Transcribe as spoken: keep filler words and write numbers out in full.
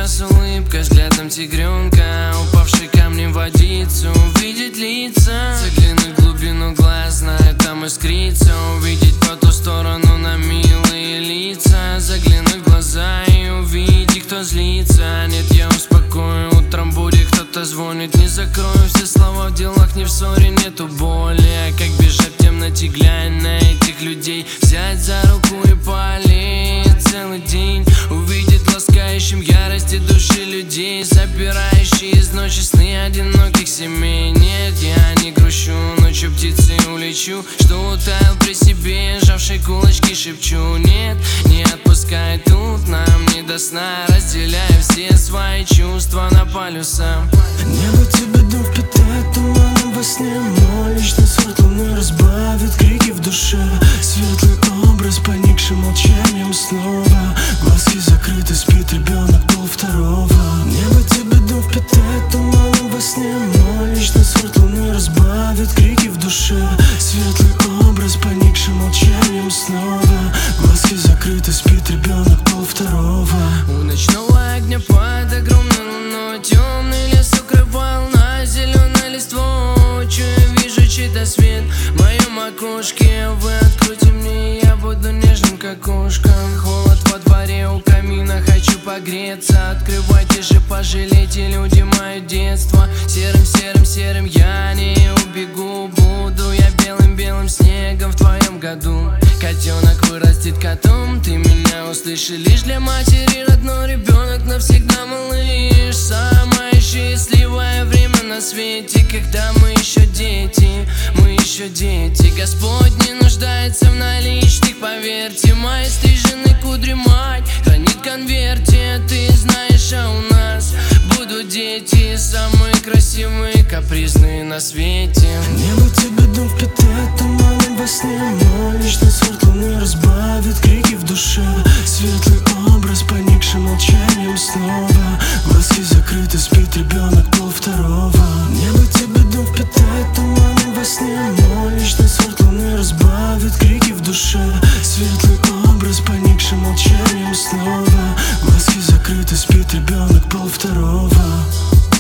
тебя с улыбкой, взглядом тигренка, упавший камнем в водицу, увидеть лица, заглянуть в глубину глаз, знаю, там искрится, увидеть по ту сторону на милые лица, заглянуть в глаза и увидеть, кто злится. Нет, я успокою, утром будет кто-то звонит, не закрою все слова в делах, не в ссоре, нету боли. А как бежать в темноте, глянь на этих людей, взять за руку и полеть целый день, увидеть ласкающим ярости души людей, забирающие из ночи сны одиноких семей. Нет, я не грущу, ночью птицей улечу, что утаял при себе, сжавшей кулачки шепчу. Нет, не отпускай, тут нам не до сна, разделяя все свои чувства на полюса. Небо тебе дом впитает туманом во сне, мой личный сорт луны разбавит крики в душе, светлый образ поникшим молчанием снова, глазки закрыты, спит ребенок пол второго. Небо тебе дом впитает туманом во сне, мой личный сорт луны разбавит крики в душе, светлый образ поникшим молчанием снова, глазки закрыты, спит ребенок пол второго. У ночного огня под огромной луной темный лес укрывал на зеленой листвой, чую, вижу чей-то свет в моем окошке. Вы откройте мне, я буду нежным, как кошка. Холод во дворе у камина, хочу погреться. Открывайте же, пожалейте, люди, мое детство. Серым, серым, серым я не убегу, буду я белым-белым снегом в твоем году. Котенок вырастет котом, ты меня услышишь. Лишь для матери родной ребенок навсегда малыш. Самое счастливое время на свете, когда мы еще дети, мы еще дети. Господь не нуждается в наличных, поверьте. Мои стриженные кудри мать хранит в конверте. Ты знаешь, а у нас будут дети, самые красивые, капризные на свете. Небо тебе дом впитает туманом во сне, мой личный сорт луны разбавит крики в душе, светлый образ поникшим молчанием снова, глазки закрыты, спит ребенок пол второго. Небо тебе дом впитает туманом во сне, мой личный сорт луны разбавит крики в душе, светлый образ поникшим молчанием снова, глазки закрыты, спит ребенок пол второго.